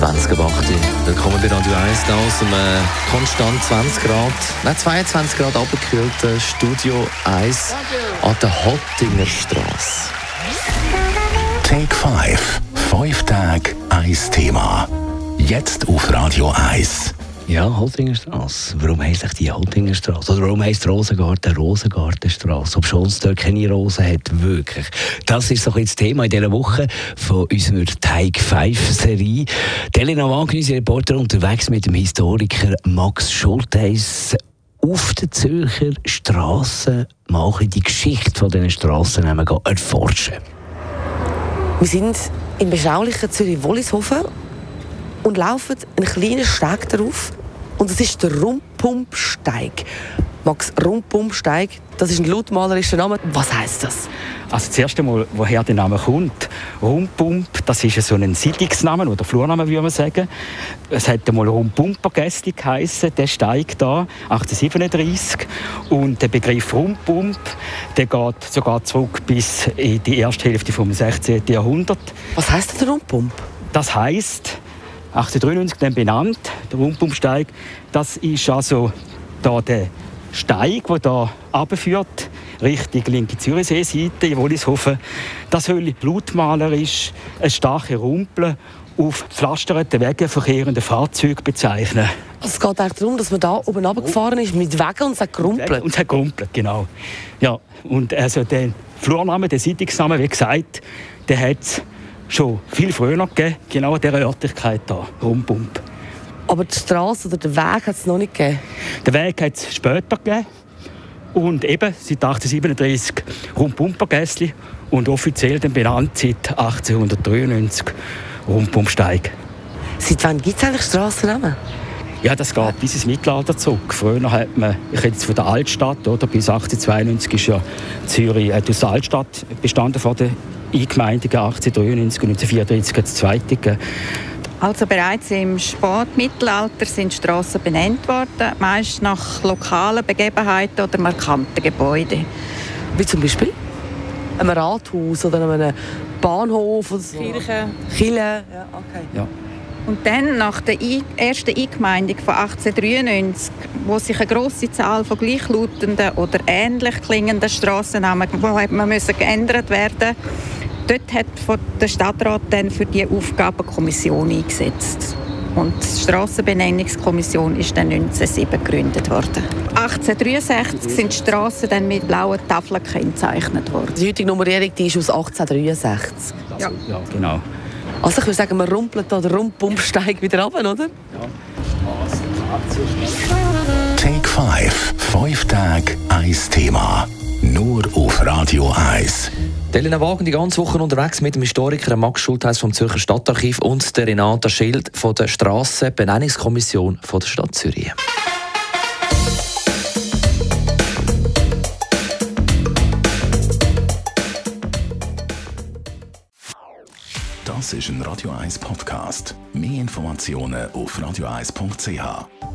20 ab 8. Willkommen bei Radio 1 da aus dem konstant 22 Grad abgekühlten Studio 1 an der Hottinger Straße. Take 5. 5 Tage, 1 Thema. Jetzt auf Radio 1. Ja, Hottingerstrasse. Warum heisst eigentlich die Hottingerstrasse? Oder warum heisst Rosengarten Rosengartenstrasse? Ob schon es dort keine Rosen hat, wirklich. Das ist so ein bisschen das Thema in dieser Woche von unserer Take 5 Serie. Elena Wagner, unsere Reporter, unterwegs mit dem Historiker Max Schultheis auf den Zürcher Strassen mal die Geschichte von diesen Strassen erforschen. Wir sind im beschaulichen Zürich-Wollishofen und laufen einen kleinen Steig darauf. Und das ist der Rumpumpsteig. Max, Rumpumpsteig, das ist ein lautmalerischer Name. Was heisst das? Also zuerst einmal, woher der Name kommt. Rumpump, das ist so ein Siedlungsname oder Flurname, würde man sagen. Es hat einmal Rumpumpergässli geheissen, der Steig da, 1837. Und der Begriff Rumpump, der geht sogar zurück bis in die erste Hälfte des 16. Jahrhunderts. Was heisst der Rumpump? Das heisst, 1893 dann benannt, der Rumpumpsteig. Das ist also da der Steig, der hier runterführt, Richtung linke Zürichsee-Seite in Wollishofen. Das soll blutmalerisch ein starkes Rumpeln auf pflasterten Wegen verkehrende Fahrzeuge bezeichnen. Also es geht auch darum, dass man da oben runtergefahren ist mit Wegen und es hat gerumpelt. Und es hat gerumpelt, genau. Ja, und also der Flurname, der Siedlungsname, wie gesagt, der hat es schon viel früher gegeben, genau in dieser Örtlichkeit hier, Rumpump. Aber die Straße oder den Weg hat es noch nicht gegeben? Den Weg hat es später gegeben. Und eben seit 1837 Rumpumpergässli und offiziell dann benannt seit 1893 Rumpumpsteig. Seit wann gibt es eigentlich Strassennamen? Ja, das geht bis ins Mittelalter zurück. Früher hat man, ich rede jetzt von der Altstadt, oder? Bis 1892 ist ja Zürich aus der Altstadt bestanden vor der Eingemeindung 1893 und 1934 hat es das zweite gegeben. Also bereits im Spätmittelalter sind Strassen benannt worden, meist nach lokalen Begebenheiten oder markanten Gebäuden. Wie zum Beispiel? Einem Rathaus oder einem Bahnhof oder so? Kirche. Ja, okay. Ja. Und dann, nach der ersten Eingemeindung von 1893, wo sich eine grosse Zahl von gleichlautenden oder ähnlich klingenden Strassennamen geändert werden, dort hat der Stadtrat dann für diese Aufgabe eine Kommission eingesetzt. Und die Strassenbenennungskommission ist dann 1907 gegründet worden. 1863 sind die Strassen dann mit blauen Tafeln gekennzeichnet worden. Die heutige Nummerierung die ist aus 1863. Ja, genau. Also ich würde sagen, man rumpelt da den Rumpumpsteig wieder runter, oder? Ja. Take 5. 5 Tage, 1 Thema. Nur auf Radio 1. Elena Wagner die ganze Woche unterwegs mit dem Historiker Max Schultheis vom Zürcher Stadtarchiv und der Renata Schild von der Strassenbenennungskommission von der Stadt Zürich. Das ist ein Radio 1 Podcast. Mehr Informationen auf radio1.ch.